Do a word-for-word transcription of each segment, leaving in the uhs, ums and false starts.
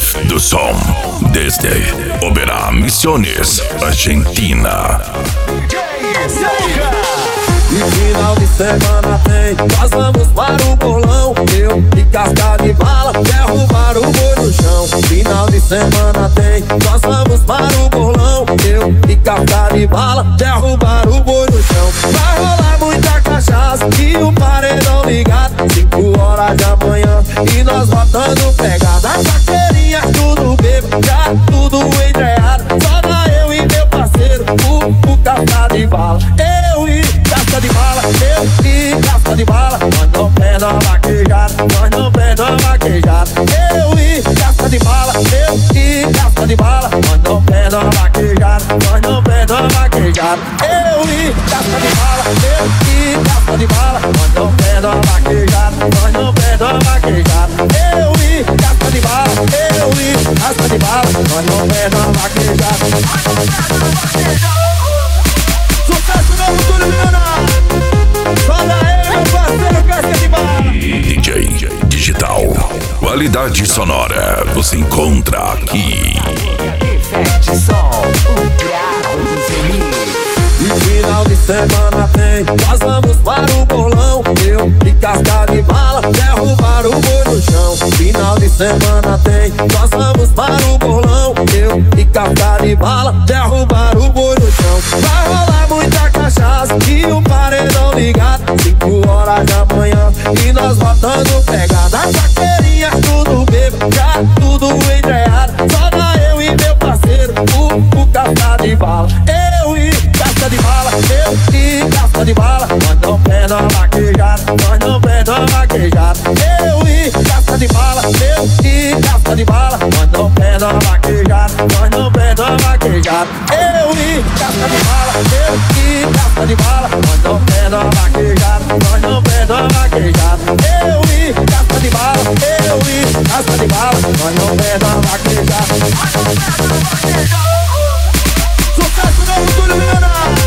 Chef do som, desde Oberá, Misiones, Argentina. E final de semana tem, nós vamos para o bolão. Eu e casca de bala, derrubar o boi no chão. Final de semana tem, nós vamos para o bolão. Eu e casca de bala, derrubar o boi no chão. Vai rolar muita cachaça e o paredão ligado. Cinco horas da manhã e nós voltando pegada. As vaqueirinhas tudo bebo, já tudo entreado. Só dá eu e meu parceiro, o, o casca de bala. Eu e casca de bala, eu e casca de bala. Nós não perde uma vaquejada, nós não perde uma vaquejada. Eu e casca de bala, eu e casca de bala. Nós não perde uma vaquejada, nós não perde uma vaquejada. Eu e casca de bala, eu e casca de bala. Nós não perde uma vaquejada, nós não perde uma vaquejada. Eu e casca de bala, eu e casca de bala. Nós não perde uma vaquejada, nós não perde uma vaquejada. Sucesso novo do Luna, só da ele, meu parceiro, casca de bala. D J Digital, qualidade sonora, você encontra aqui. Effect Som, o brabo dos remixes. E final de semana tem, nós vamos para o bolão. Eu e casca de bala, derrubar o boi no chão. Final de semana tem, nós vamos para o bolão. Eu e casca de bala, derrubar o boi no chão. Vai rolar muita cachaça e o paredão ligado. Cinco horas da manhã e nós voltando pegada. As vaqueirinhas tudo bebo, já tudo entreado. Só dá eu e meu parceiro, o, o casca de bala. Eu e casca de bala, eu e casca de bala. Nós não perde uma vaquejada, nós não perde uma vaquejada. Eu e casca de bala, eu e casca de bala. Nós não perde uma vaquejada, nós não perde uma vaquejada. Eu e casca de bala, eu e casca de bala. Nós não perde uma vaquejada, nós não perde uma vaquejada. Eu e casca de bala, eu e casca de bala. Nós não perde uma vaquejada, nós não perde uma vaquejada. Sucesso novo do Luna.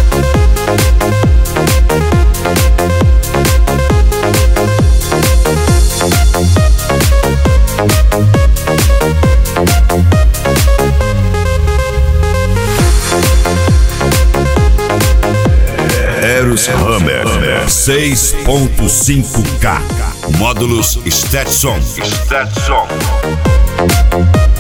Eros Hammer seis ponto cinco K, módulos Stetson. Stetson.